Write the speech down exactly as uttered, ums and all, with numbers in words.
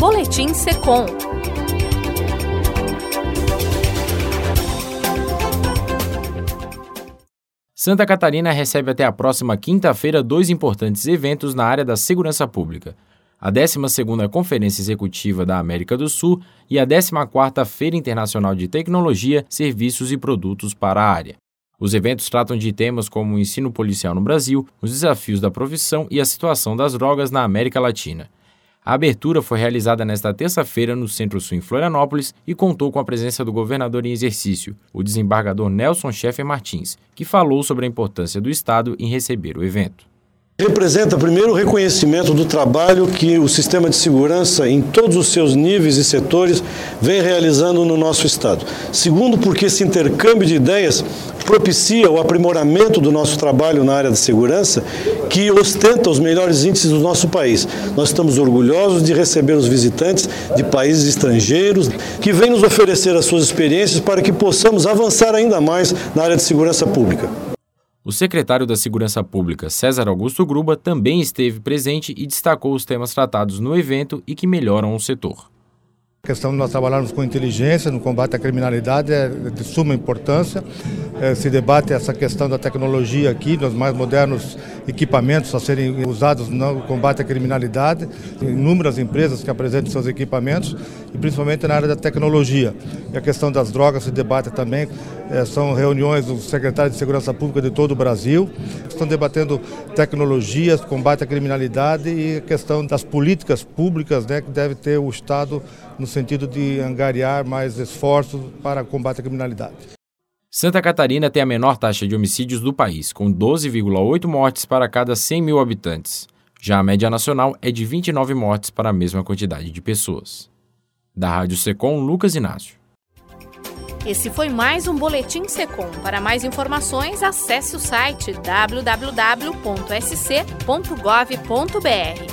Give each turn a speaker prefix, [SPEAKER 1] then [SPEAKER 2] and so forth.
[SPEAKER 1] Boletim Secom.
[SPEAKER 2] Santa Catarina recebe até a próxima quinta-feira dois importantes eventos na área da segurança pública. A décima segunda Conferência Executiva da América do Sul e a décima quarta Feira Internacional de Tecnologia, Serviços e Produtos para a área. Os eventos tratam de temas como o ensino policial no Brasil, os desafios da profissão e a situação das drogas na América Latina. A abertura foi realizada nesta terça-feira no Centro-Sul em Florianópolis e contou com a presença do governador em exercício, o desembargador Nelson Scheffer Martins, que falou sobre a importância do Estado em receber o evento.
[SPEAKER 3] Representa, primeiro, o reconhecimento do trabalho que o sistema de segurança, em todos os seus níveis e setores, vem realizando no nosso Estado. Segundo, porque esse intercâmbio de ideias propicia o aprimoramento do nosso trabalho na área da segurança, que ostenta os melhores índices do nosso país. Nós estamos orgulhosos de receber os visitantes de países estrangeiros que vêm nos oferecer as suas experiências para que possamos avançar ainda mais na área de segurança pública.
[SPEAKER 2] O secretário da Segurança Pública, César Augusto Gruba, também esteve presente e destacou os temas tratados no evento e que melhoram o setor.
[SPEAKER 4] A questão de nós trabalharmos com inteligência no combate à criminalidade é de suma importância. É, se debate essa questão da tecnologia aqui, dos mais modernos equipamentos a serem usados no combate à criminalidade. Tem inúmeras empresas que apresentam seus equipamentos e principalmente na área da tecnologia. E a questão das drogas se debate também. É, são reuniões dos secretários de Segurança Pública de todo o Brasil. Estão debatendo tecnologias, combate à criminalidade e a questão das políticas públicas, né, que deve ter o Estado no sentido de angariar mais esforços para combate à criminalidade.
[SPEAKER 2] Santa Catarina tem a menor taxa de homicídios do país, com doze vírgula oito mortes para cada cem mil habitantes. Já a média nacional é de vinte e nove mortes para a mesma quantidade de pessoas. Da Rádio Secom, Lucas Inácio.
[SPEAKER 1] Esse foi mais um Boletim Secom. Para mais informações, acesse o site w w w ponto s c ponto gov ponto b r.